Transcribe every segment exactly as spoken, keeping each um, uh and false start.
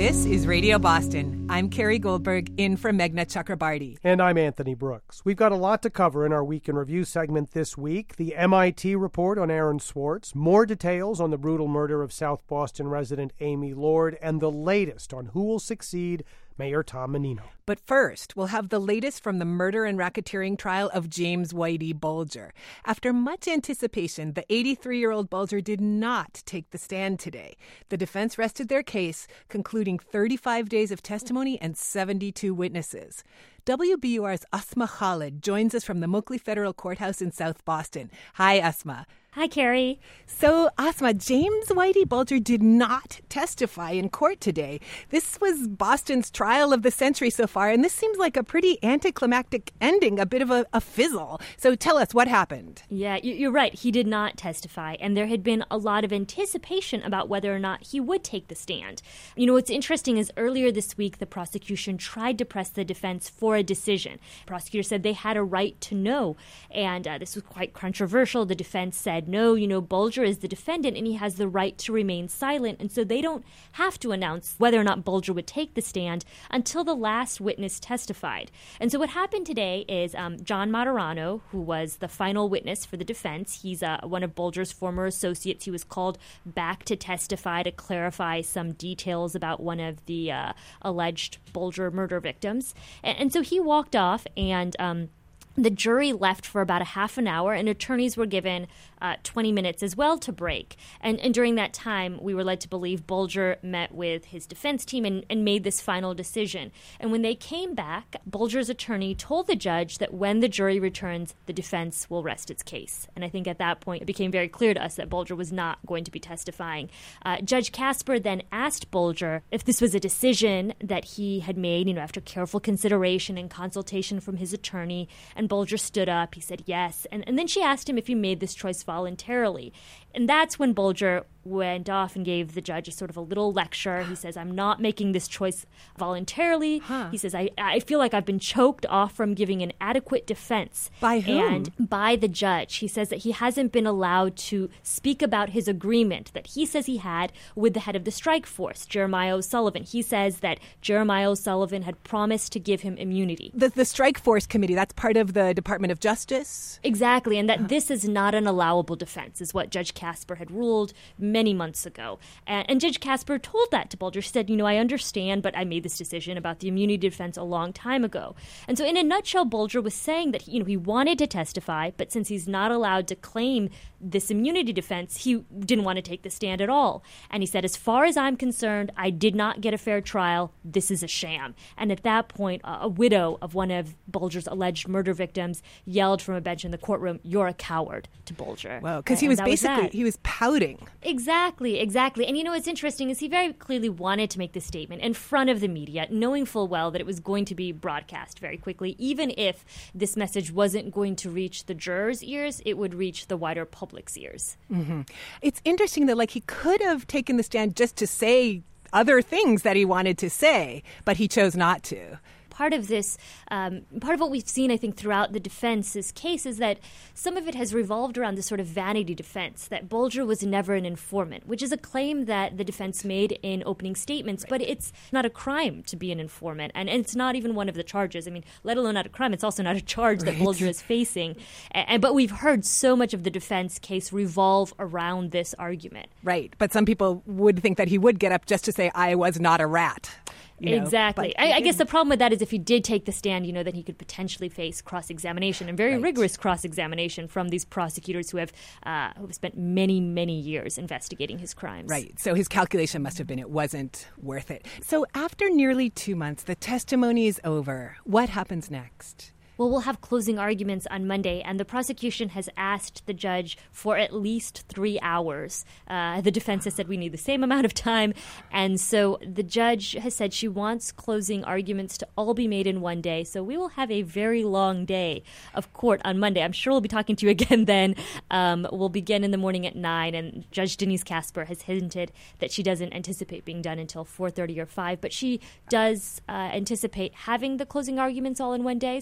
This is Radio Boston. I'm Carrie Goldberg, in for Meghna Chakrabarty. And I'm Anthony Brooks. We've got a lot to cover in our Week in Review segment this week. The M I T report on Aaron Swartz, more details on the brutal murder of South Boston resident Amy Lord, and the latest on who will succeed Mayor Tom Menino. But first, we'll have the latest from the murder and racketeering trial of James Whitey Bulger. After much anticipation, the eighty-three-year-old Bulger did not take the stand today. The defense rested their case, concluding thirty-five days of testimony and seventy-two witnesses. W B U R's Asma Khalid joins us from the Moakley Federal Courthouse in South Boston. Hi, Asma. Hi, Carrie. So, Asma, James Whitey Bulger did not testify in court today. This was Boston's trial of the century so far, and this seems like a pretty anticlimactic ending, a bit of a, a fizzle. So tell us what happened. Yeah, you're right. He did not testify, and there had been a lot of anticipation about whether or not he would take the stand. You know, what's interesting is earlier this week, the prosecution tried to press the defense for a decision. The prosecutor said they had a right to know, and uh, this was quite controversial. The defense said, no, you know, Bulger is the defendant and he has the right to remain silent. And so they don't have to announce whether or not Bulger would take the stand until the last witness testified. And so what happened today is um, John Materano, who was the final witness for the defense, he's uh, one of Bulger's former associates. He was called back to testify to clarify some details about one of the uh, alleged Bulger murder victims. And, and so he walked off, and um, the jury left for about a half an hour, and attorneys were given uh, twenty minutes as well to break. And, and during that time, we were led to believe Bulger met with his defense team and, and made this final decision. And when they came back, Bulger's attorney told the judge that when the jury returns, the defense will rest its case. And I think at that point, it became very clear to us that Bulger was not going to be testifying. Uh, Judge Casper then asked Bulger if this was a decision that he had made, you know, after careful consideration and consultation from his attorney. And Bulger stood up. He said yes. And, and then she asked him if he made this choice voluntarily. And that's when Bulger went off and gave the judge a sort of a little lecture. He says, I'm not making this choice voluntarily. Huh. He says, I, I feel like I've been choked off from giving an adequate defense. By whom? And by the judge. He says that he hasn't been allowed to speak about his agreement that he says he had with the head of the strike force, Jeremiah O'Sullivan. He says that Jeremiah O'Sullivan had promised to give him immunity. The, the strike force committee, that's part of the Department of Justice? Exactly, and that huh. this is not an allowable defense, is what Judge Casper had ruled many months ago. And, and Judge Casper told that to Bulger. She said, you know, I understand, but I made this decision about the immunity defense a long time ago. And so in a nutshell, Bulger was saying that, you know, he wanted to testify, but since he's not allowed to claim this immunity defense, he didn't want to take the stand at all. And he said, as far as I'm concerned, I did not get a fair trial. This is a sham. And at that point, a, a widow of one of Bulger's alleged murder victims yelled from a bench in the courtroom, you're a coward, to Bulger. Well, because he was basically, was he was pouting. Exactly, exactly. And you know what's interesting is he very clearly wanted to make this statement in front of the media, knowing full well that it was going to be broadcast very quickly. Even if this message wasn't going to reach the jurors' ears, it would reach the wider public's ears. Mm-hmm. It's interesting that, like, he could have taken the stand just to say other things that he wanted to say, but he chose not to. Part of this, um, part of what we've seen, I think, throughout the defense's case is that some of it has revolved around this sort of vanity defense, that Bulger was never an informant, which is a claim that the defense made in opening statements, but it's not a crime to be an informant, and, and it's not even one of the charges. I mean, let alone not a crime, it's also not a charge right. that Bulger is facing. And, and, but we've heard so much of the defense case revolve around this argument. Right, but some people would think that he would get up just to say, I was not a rat. You know, exactly. I, I guess the problem with that is if he did take the stand, you know, then he could potentially face cross-examination and very right. rigorous cross-examination from these prosecutors who have uh, who have spent many, many years investigating his crimes. Right. So his calculation must have been it wasn't worth it. So after nearly two months, the testimony is over. What happens next? Well, we'll have closing arguments on Monday, and the prosecution has asked the judge for at least three hours. Uh, the defense has said we need the same amount of time, and so the judge has said she wants closing arguments to all be made in one day. So we will have a very long day of court on Monday. I'm sure we'll be talking to you again then. Um, we'll begin in the morning at nine, and Judge Denise Casper has hinted that she doesn't anticipate being done until four thirty or five, but she does uh, anticipate having the closing arguments all in one day so that the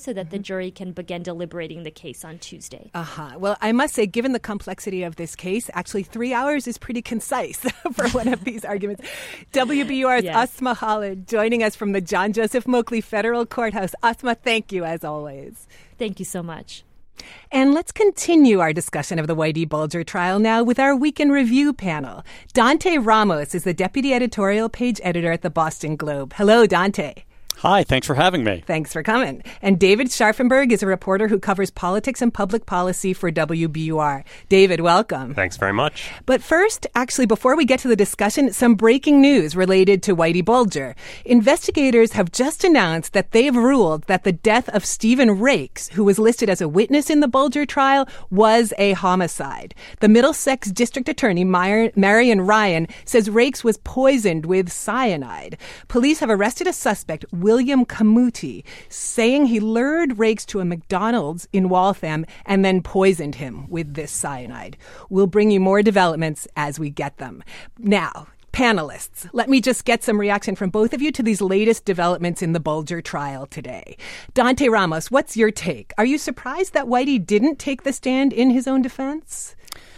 grand jury can begin deliberating the case on Tuesday. Uh-huh. Well, I must say, given the complexity of this case, actually three hours is pretty concise for one of these arguments. W B U R's yes. Asma Khalid joining us from the John Joseph Moakley Federal Courthouse. Asma, thank you as always. Thank you so much. And let's continue our discussion of the Whitey Bulger trial now with our Week in Review panel. Dante Ramos is the deputy editorial page editor at the Boston Globe. Hello, Dante. Hi, thanks for having me. Thanks for coming. And David Scharfenberg is a reporter who covers politics and public policy for W B U R. David, welcome. Thanks very much. But first, actually, before we get to the discussion, some breaking news related to Whitey Bulger. Investigators have just announced that they've ruled that the death of Stephen Rakes, who was listed as a witness in the Bulger trial, was a homicide. The Middlesex District Attorney, Marion Ryan, says Rakes was poisoned with cyanide. Police have arrested a suspect, William Camuti, saying he lured Rakes to a McDonald's in Waltham and then poisoned him with this cyanide. We'll bring you more developments as we get them. Now, panelists, let me just get some reaction from both of you to these latest developments in the Bulger trial today. Dante Ramos, what's your take? Are you surprised that Whitey didn't take the stand in his own defense?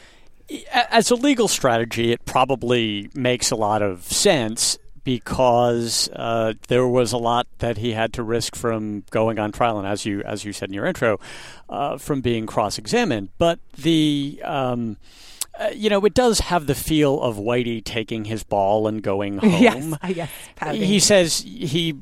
As a legal strategy, it probably makes a lot of sense, because uh, there was a lot that he had to risk from going on trial, and as you as you said in your intro, uh, from being cross-examined. But the um, uh, you know, it does have the feel of Whitey taking his ball and going home. Yes, yes, pouting. He says he.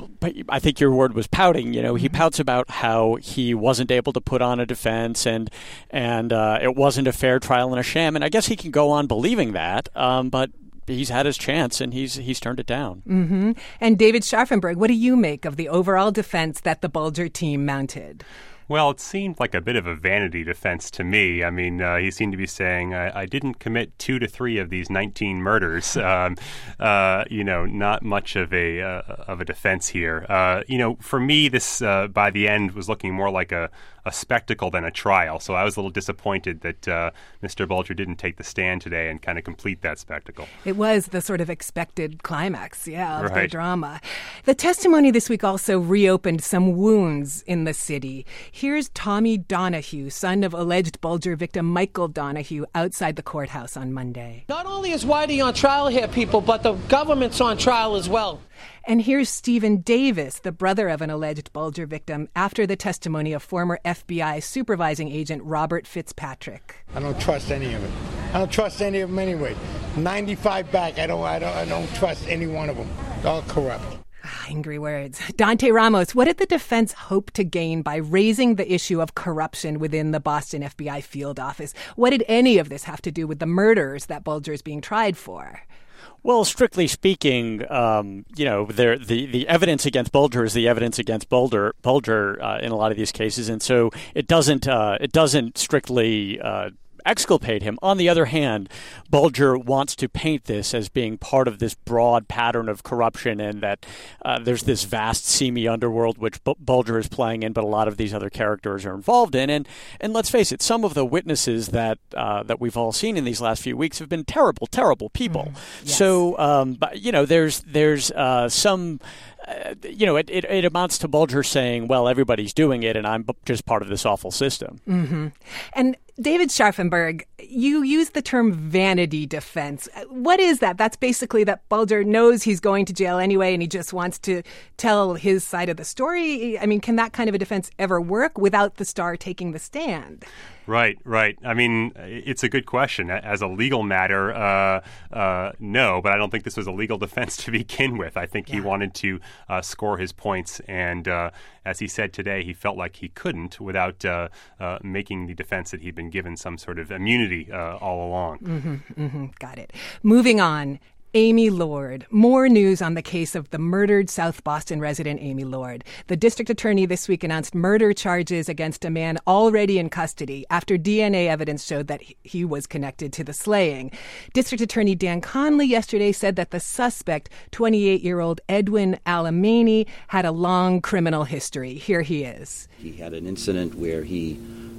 I think your word was pouting. You know, he pouts about how he wasn't able to put on a defense, and and uh, it wasn't a fair trial and a sham. And I guess he can go on believing that, um, but he's had his chance, and he's he's turned it down. Mm-hmm. And David Scharfenberg, what do you make of the overall defense that the Bulger team mounted? Well, it seemed like a bit of a vanity defense to me. I mean, uh, he seemed to be saying, I, I didn't commit two to three of these nineteen murders. Um, uh, you know, not much of a uh, of a defense here. Uh, you know, for me, this, uh, by the end, was looking more like a, a spectacle than a trial. So I was a little disappointed that uh, Mister Bulger didn't take the stand today and kind of complete that spectacle. It was the sort of expected climax, yeah, of right. the drama. The testimony this week also reopened some wounds in the city. Here's Tommy Donahue, son of alleged Bulger victim Michael Donahue, outside the courthouse on Monday. Not only is Whitey on trial here, people, but the government's on trial as well. And here's Stephen Davis, the brother of an alleged Bulger victim, after the testimony of former F B I supervising agent Robert Fitzpatrick. I don't trust any of it. I don't trust any of them anyway. ninety-five back, I don't, I don't, I don't trust any one of them. They're all corrupt. Angry words. Dante Ramos, what did the defense hope to gain by raising the issue of corruption within the Boston F B I field office? What did any of this have to do with the murders that Bulger is being tried for? Well, strictly speaking, um, you know, there, the, the evidence against Bulger is the evidence against Bulger, Bulger uh, in a lot of these cases, and so it doesn't uh, it doesn't strictly uh, exculpate him. On the other hand, Bulger wants to paint this as being part of this broad pattern of corruption, and that uh, there's this vast seamy underworld which B- Bulger is playing in, but a lot of these other characters are involved in. And and let's face it, some of the witnesses that uh, that we've all seen in these last few weeks have been terrible, terrible people. Mm, yes. So, um, but, you know, there's there's uh, some. Uh, you know, it, it, it amounts to Bulger saying, well, everybody's doing it, and I'm just part of this awful system. Mm-hmm. And David Scharfenberg, you use the term vanity defense. What is that? That's basically that Bulger knows he's going to jail anyway, and he just wants to tell his side of the story. I mean, can that kind of a defense ever work without the star taking the stand? Right, right. I mean, it's a good question. As a legal matter, uh, uh, no, but I don't think this was a legal defense to begin with. I think yeah. he wanted to uh, score his points, and uh, as he said today, he felt like he couldn't without uh, uh, making the defense that he'd been given some sort of immunity uh, all along. Mm-hmm, mm-hmm, got it. Moving on. Amy Lord. More news on the case of the murdered South Boston resident Amy Lord. The district attorney this week announced murder charges against a man already in custody after D N A evidence showed that he was connected to the slaying. District Attorney Dan Conley yesterday said that the suspect, twenty-eight-year-old Edwin Alamany, had a long criminal history. Here he is. He had an incident where he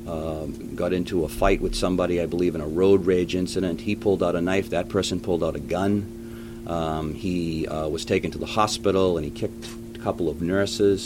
Um, got into a fight with somebody, I believe, in a road rage incident. He pulled out a knife. That person pulled out a gun. Um, he uh, was taken to the hospital, and he kicked a couple of nurses.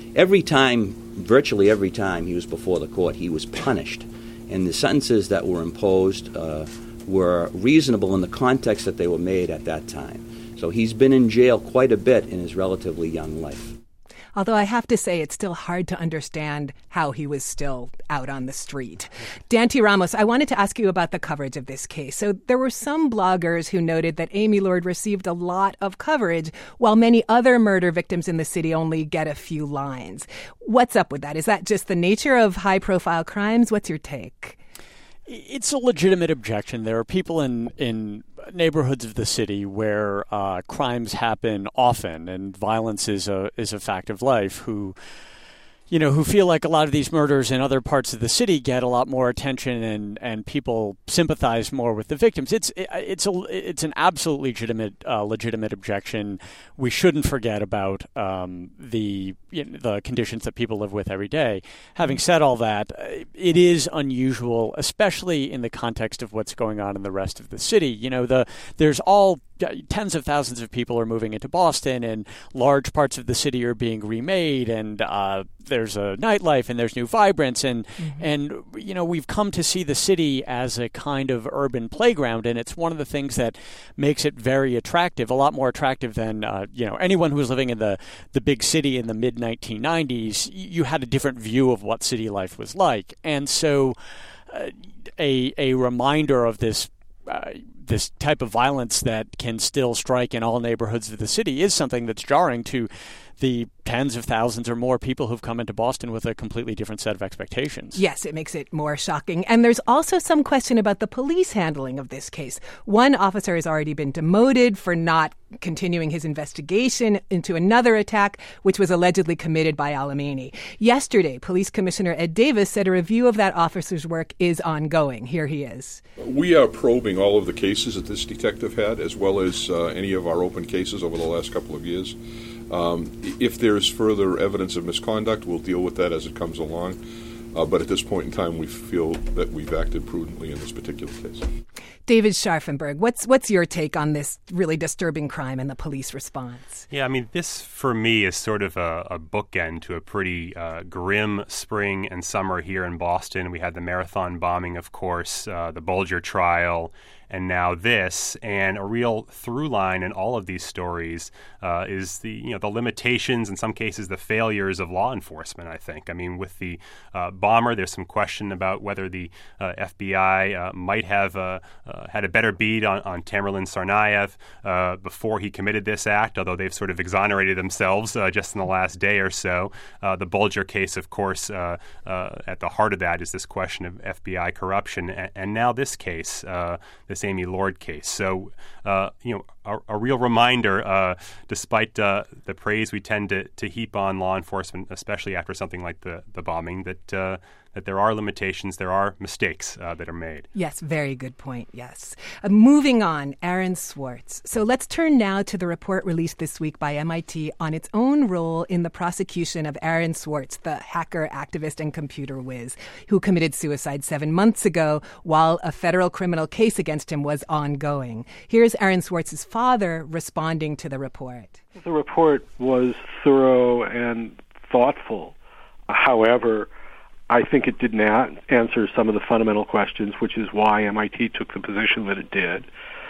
every time, virtually every time he was before the court, he was punished. And the sentences that were imposed uh, were reasonable in the context that they were made at that time. So he's been in jail quite a bit in his relatively young life. Although I have to say it's still hard to understand how he was still out on the street. Dante Ramos, I wanted to ask you about the coverage of this case. So there were some bloggers who noted that Amy Lord received a lot of coverage, while many other murder victims in the city only get a few lines. What's up with that? Is that just the nature of high-profile crimes? What's your take? It's a legitimate objection. There are people in, in neighborhoods of the city where uh, crimes happen often and violence is a is a fact of life who, you know, who feel like a lot of these murders in other parts of the city get a lot more attention and, and people sympathize more with the victims. It's it, it's a it's an absolutely legitimate uh, legitimate objection. We shouldn't forget about um, the you know, the conditions that people live with every day. Having said all that, it is unusual, especially in the context of what's going on in the rest of the city. You know, the there's all tens of thousands of people are moving into Boston, and large parts of the city are being remade, and uh, there's a nightlife, and there's new vibrance, and mm-hmm. and you know we've come to see the city as a kind of urban playground, and it's one of the things that makes it very attractive, a lot more attractive than uh, you know anyone who was living in the the big city in the mid nineteen nineties. You had a different view of what city life was like, and so uh, a a reminder of this. Uh, this type of violence that can still strike in all neighborhoods of the city is something that's jarring to the tens of thousands or more people who've come into Boston with a completely different set of expectations. Yes, it makes it more shocking. And there's also some question about the police handling of this case. One officer has already been demoted for not continuing his investigation into another attack, which was allegedly committed by Alamany. Yesterday, Police Commissioner Ed Davis said a review of that officer's work is ongoing. Here he is. We are probing all of the cases that this detective had, as well as uh, any of our open cases over the last couple of years. Um, if there's further evidence of misconduct, we'll deal with that as it comes along. Uh, but at this point in time, we feel that we've acted prudently in this particular case. David Scharfenberg, what's what's your take on this really disturbing crime and the police response? Yeah, I mean, this for me is sort of a, a bookend to a pretty uh, grim spring and summer here in Boston. We had the Marathon bombing, of course, uh, the Bulger trial, and now this. And a real through line in all of these stories uh, is the you know the limitations, in some cases the failures of law enforcement, I think. I mean, with the uh, bomber, there's some question about whether the uh, F B I uh, might have uh, uh, had a better bead on, on Tamerlan Tsarnaev uh, before he committed this act, although they've sort of exonerated themselves uh, just in the last day or so. Uh, the Bulger case, of course, uh, uh, at the heart of that is this question of F B I corruption. And, and now this case, uh, this Amy Lord case. So, uh, you know, a, a real reminder, uh, despite uh, the praise we tend to, to heap on law enforcement, especially after something like the, the bombing, that uh, that there are limitations, there are mistakes uh, that are made. Yes, very good point, yes. Uh, moving on, Aaron Swartz. So let's turn now to the report released this week by M I T on its own role in the prosecution of Aaron Swartz, the hacker, activist, and computer whiz, who committed suicide seven months ago while a federal criminal case against him was ongoing. Here's Aaron Swartz's father responding to the report. The report was thorough and thoughtful. However, I think it did not answer some of the fundamental questions, which is why M I T took the position that it did,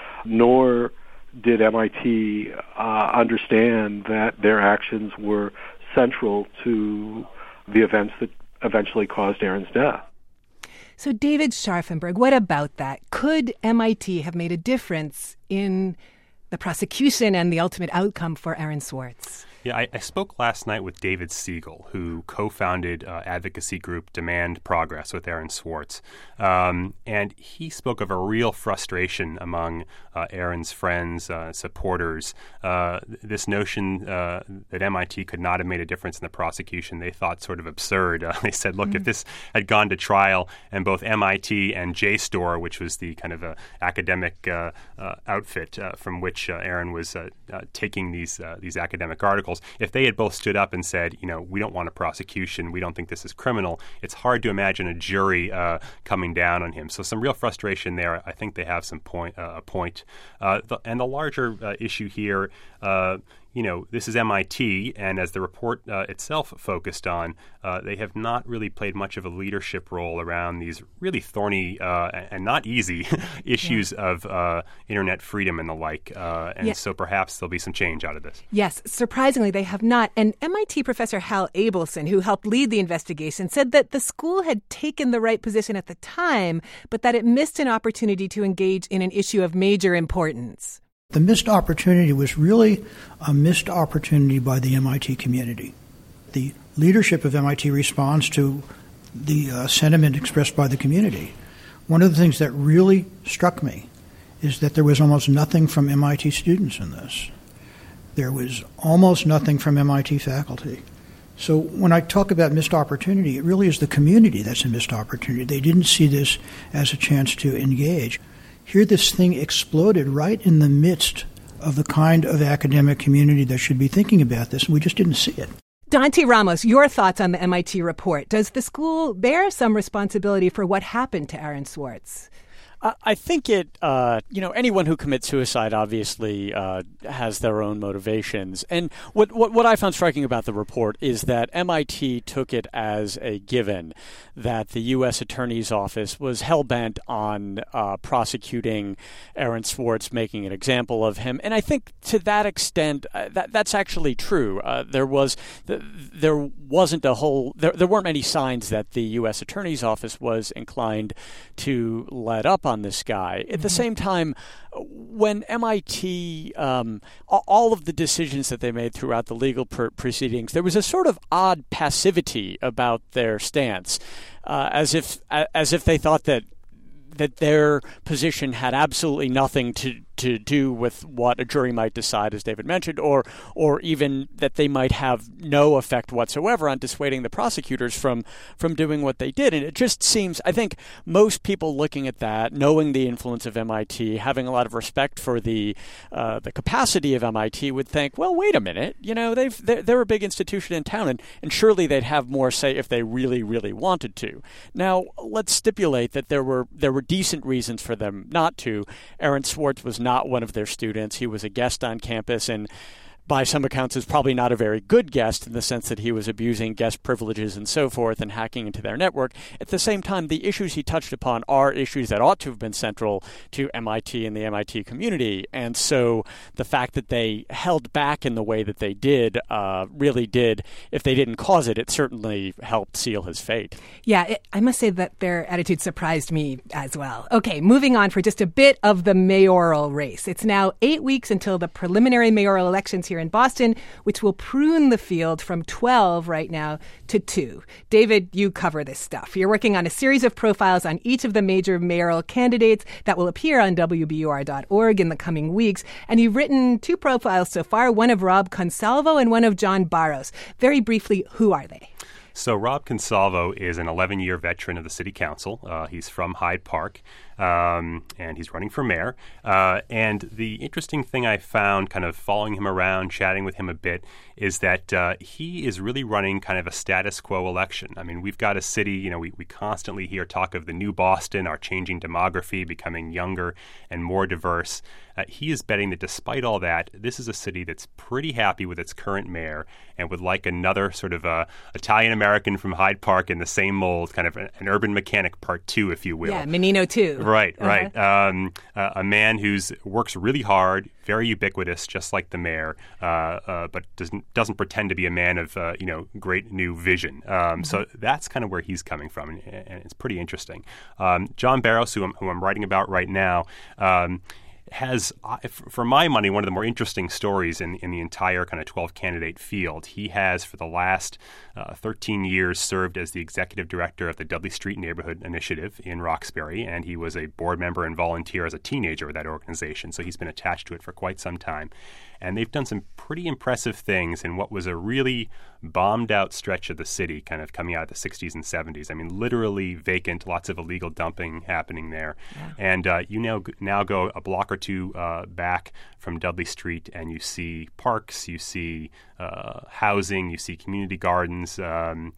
nor did M I T uh, understand that their actions were central to the events that eventually caused Aaron's death. So, David Scharfenberg, what about that? Could M I T have made a difference in the prosecution and the ultimate outcome for Aaron Swartz? Yeah, I, I spoke last night with David Siegel, who co-founded uh, advocacy group Demand Progress with Aaron Swartz. Um, and he spoke of a real frustration among uh, Aaron's friends, uh, supporters, uh, this notion uh, that M I T could not have made a difference in the prosecution. They thought sort of absurd. Uh, they said, look, mm-hmm. if this had gone to trial and both M I T and JSTOR, which was the kind of uh, academic uh, uh, outfit uh, from which uh, Aaron was uh, uh, taking these uh, these academic articles, if they had both stood up and said, you know, we don't want a prosecution, we don't think this is criminal, it's hard to imagine a jury uh, coming down on him. So some real frustration there. I think they have some point, uh, a point. Uh, the, and the larger uh, issue here, uh, you know, this is M I T, and as the report uh, itself focused on, uh, they have not really played much of a leadership role around these really thorny uh, and not easy issues yeah. of uh, internet freedom and the like. Uh, and yeah. so perhaps there'll be some change out of this. Yes, surprisingly, they have not. And M I T professor Hal Abelson, who helped lead the investigation, said that the school had taken the right position at the time, but that it missed an opportunity to engage in an issue of major importance. The missed opportunity was really a missed opportunity by the M I T community. The leadership of M I T responds to the uh, sentiment expressed by the community. One of the things that really struck me is that there was almost nothing from M I T students in this. There was almost nothing from M I T faculty. So when I talk about missed opportunity, it really is the community that's a missed opportunity. They didn't see this as a chance to engage. Here this thing exploded right in the midst of the kind of academic community that should be thinking about this, and we just didn't see it. Dante Ramos, your thoughts on the M I T report. Does the school bear some responsibility for what happened to Aaron Swartz? I think it, uh, you know, anyone who commits suicide obviously uh, has their own motivations. And what, what what I found striking about the report is that M I T took it as a given that the U S Attorney's Office was hell-bent on uh, prosecuting Aaron Swartz, making an example of him. And I think to that extent, uh, that that's actually true. Uh, there was there wasn't a whole there, there weren't many signs that the U S Attorney's Office was inclined to let up on this guy. At the same time, when M I T, um, all of the decisions that they made throughout the legal per- proceedings, there was a sort of odd passivity about their stance, uh, as if as if they thought that that their position had absolutely nothing to to do with what a jury might decide, as David mentioned, or or even that they might have no effect whatsoever on dissuading the prosecutors from from doing what they did. And it just seems, I think most people looking at that, knowing the influence of M I T, having a lot of respect for the uh, the capacity of M I T, would think, well, wait a minute, you know, they've they're, they're a big institution in town, and, and surely they'd have more say if they really, really wanted to. Now, let's stipulate that there were there were decent reasons for them not to. Aaron Swartz was not one of their students. He was a guest on campus, and by some accounts is probably not a very good guest in the sense that he was abusing guest privileges and so forth and hacking into their network. At the same time, the issues he touched upon are issues that ought to have been central to M I T and the M I T community. And so the fact that they held back in the way that they did uh, really did, if they didn't cause it, it certainly helped seal his fate. Yeah, it, I must say that their attitude surprised me as well. Okay, moving on for just a bit of the mayoral race. It's now eight weeks until the preliminary mayoral elections here in Boston, which will prune the field from twelve right now to two. David, you cover this stuff. You're working on a series of profiles on each of the major mayoral candidates that will appear on W B U R dot org in the coming weeks. And you've written two profiles so far, one of Rob Consalvo and one of John Barros. Very briefly, who are they? So Rob Consalvo is an eleven-year veteran of the city council. Uh, he's from Hyde Park, um, and he's running for mayor. Uh, and the interesting thing I found kind of following him around, chatting with him a bit, is that uh, he is really running kind of a status quo election. I mean, we've got a city, you know, we, we constantly hear talk of the new Boston, our changing demography, becoming younger and more diverse. Uh, he is betting that despite all that, this is a city that's pretty happy with its current mayor and would like another sort of uh, Italian-American from Hyde Park in the same mold, kind of an, an urban mechanic part two, if you will. Yeah, Menino too. Right, uh-huh. right. Um, uh, a man who's works really hard, very ubiquitous, just like the mayor, uh, uh, but doesn't doesn't pretend to be a man of uh, you know great new vision. Um, mm-hmm. So that's kind of where he's coming from, and, and it's pretty interesting. Um, John Barros, who I'm, who I'm writing about right now. Um, has, for my money, one of the more interesting stories in, in the entire kind of twelve-candidate field. He has, for the last uh, thirteen years, served as the executive director of the Dudley Street Neighborhood Initiative in Roxbury, and he was a board member and volunteer as a teenager with that organization, so he's been attached to it for quite some time. And they've done some pretty impressive things in what was a really bombed-out stretch of the city, kind of coming out of the sixties and seventies. I mean, literally vacant, lots of illegal dumping happening there. Yeah. And uh, you now, now go a block or two uh, back from Dudley Street, and you see parks, you see uh, housing, you see community gardens. Um,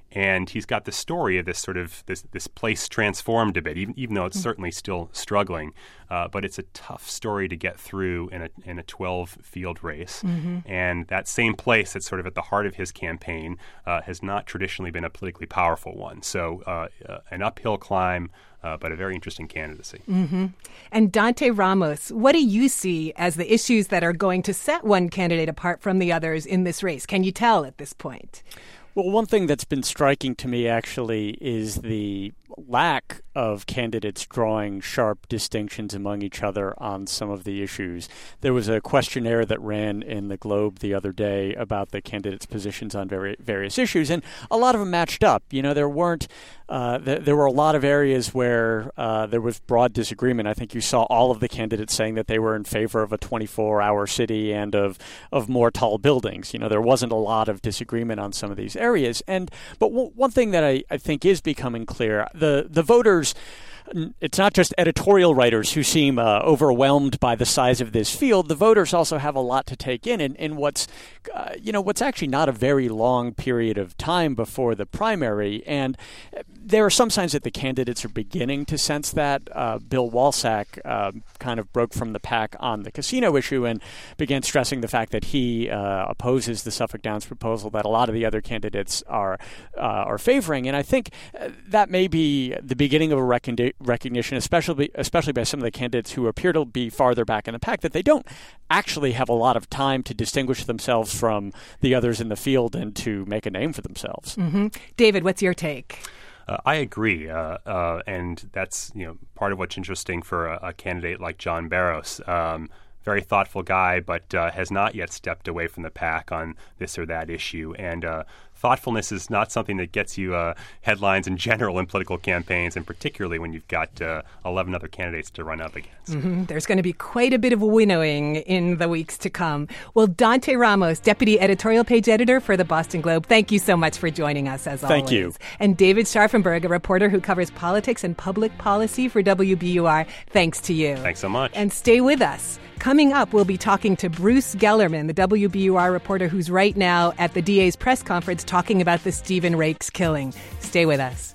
And he's got the story of this sort of this this place transformed a bit, even, even though it's mm-hmm. certainly still struggling. Uh, but it's a tough story to get through in a in a twelve field race. Mm-hmm. And that same place that's sort of at the heart of his campaign uh, has not traditionally been a politically powerful one. So uh, uh, an uphill climb, uh, but a very interesting candidacy. Mm-hmm. And Dante Ramos, what do you see as the issues that are going to set one candidate apart from the others in this race? Can you tell at this point? Well, one thing that's been striking to me, actually, is the lack of candidates drawing sharp distinctions among each other on some of the issues. There was a questionnaire that ran in the Globe the other day about the candidates' positions on very, various issues, and a lot of them matched up. You know, there weren't, uh, th- there were a lot of areas where uh, there was broad disagreement. I think you saw all of the candidates saying that they were in favor of a twenty-four hour city and of, of more tall buildings. You know, there wasn't a lot of disagreement on some of these areas. And but w- one thing that I, I think is becoming clear, the, the voters, it's not just editorial writers who seem uh, overwhelmed by the size of this field. The voters also have a lot to take in, in, in what's, uh, you know, what's actually not a very long period of time before the primary. And there are some signs that the candidates are beginning to sense that. Uh, Bill Walsack uh, kind of broke from the pack on the casino issue and began stressing the fact that he uh, opposes the Suffolk Downs proposal that a lot of the other candidates are uh, are favoring. And I think that may be the beginning of a recognition. recognition, especially especially by some of the candidates who appear to be farther back in the pack, that they don't actually have a lot of time to distinguish themselves from the others in the field and to make a name for themselves. Mm-hmm. David, what's your take? Uh, I agree, uh, uh, and that's you know part of what's interesting for a, a candidate like John Barros. Um, very thoughtful guy, but uh, has not yet stepped away from the pack on this or that issue. And uh, thoughtfulness is not something that gets you uh, headlines in general in political campaigns, and particularly when you've got uh, eleven other candidates to run up against. Mm-hmm. There's going to be quite a bit of winnowing in the weeks to come. Well, Dante Ramos, Deputy Editorial Page Editor for the Boston Globe, thank you so much for joining us, as always. Thank you. And David Scharfenberg, a reporter who covers politics and public policy for W B U R, thanks to you. Thanks so much. And stay with us. Coming up, we'll be talking to Bruce Gellerman, the W B U R reporter who's right now at the D A's press conference talking about the Stephen Rakes killing. Stay with us.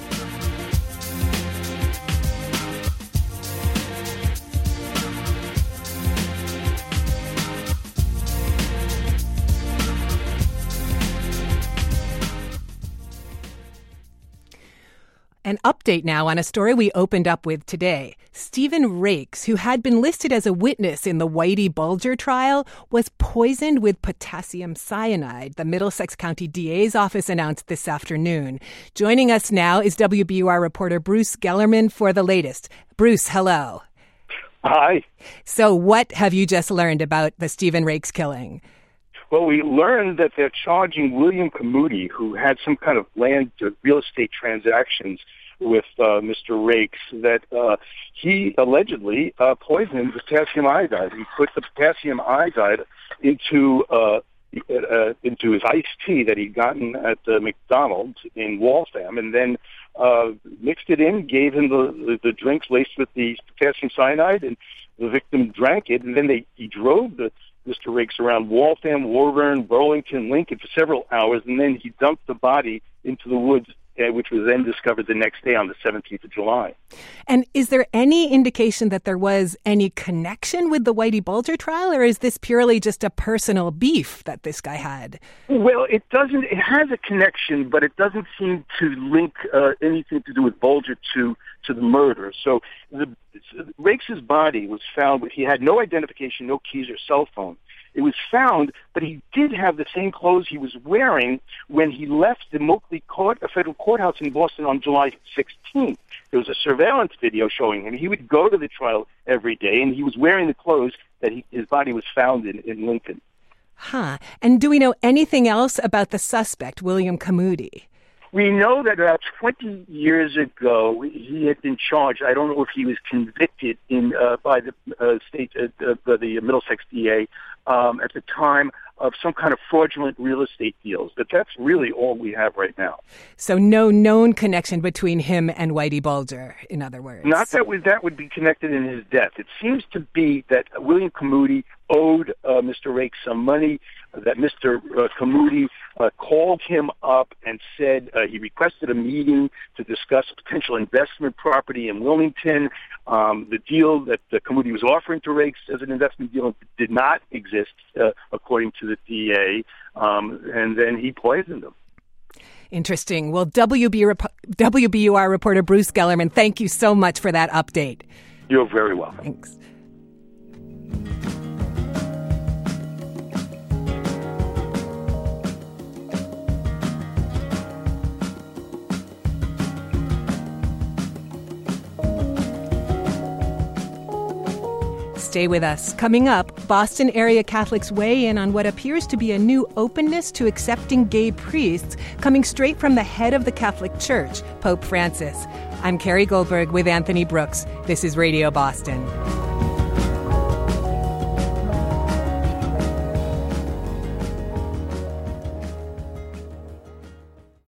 An update now on a story we opened up with today. Stephen Rakes, who had been listed as a witness in the Whitey Bulger trial, was poisoned with potassium cyanide, the Middlesex County D A's office announced this afternoon. Joining us now is W B U R reporter Bruce Gellerman for the latest. Bruce, hello. Hi. So what have you just learned about the Stephen Rakes killing? Well, we learned that they're charging William Camuti, who had some kind of land uh, real estate transactions with uh, Mister Rakes, that uh, he allegedly uh, poisoned potassium iodide. He put the potassium iodide into uh, uh, into his iced tea that he'd gotten at uh, McDonald's in Waltham, and then uh, mixed it in, gave him the, the, the drinks laced with the potassium cyanide, and the victim drank it, and then they he drove the Mister Rakes around Waltham, Woburn, Burlington, Lincoln for several hours, and then he dumped the body into the woods, uh, which was then discovered the next day on the seventeenth of July. And is there any indication that there was any connection with the Whitey Bulger trial, or is this purely just a personal beef that this guy had? Well, it doesn't. It has a connection, but it doesn't seem to link uh, anything to do with Bulger to to the murder. So the Rakes' body was found, but he had no identification, no keys or cell phone. It was found, but he did have the same clothes he was wearing when he left the Moakley Court, a federal courthouse in Boston on July sixteenth. There was a surveillance video showing him. He would go to the trial every day, and he was wearing the clothes that he, his body was found in, in Lincoln. Huh. And do we know anything else about the suspect, William Camuti? We know that about twenty years ago, he had been charged. I don't know if he was convicted in uh, by the uh, state, uh, uh, the Middlesex D A um, at the time of some kind of fraudulent real estate deals. But that's really all we have right now. So no known connection between him and Whitey Bulger, in other words. Not that would, that would be connected in his death. It seems to be that William Camuti owed uh, Mister Rakes some money, that Mister Uh, Kamudi uh, called him up and said uh, he requested a meeting to discuss a potential investment property in Wilmington. Um, the deal that uh, Kamudi was offering to Rakes as an investment deal did not exist, uh, according to the D A, um, and then he poisoned him. Interesting. Well, W B, W B U R reporter Bruce Gellerman, thank you so much for that update. You're very welcome. Thanks. Stay with us. Coming up, Boston area Catholics weigh in on what appears to be a new openness to accepting gay priests coming straight from the head of the Catholic Church, Pope Francis. I'm Carrie Goldberg with Anthony Brooks. This is Radio Boston.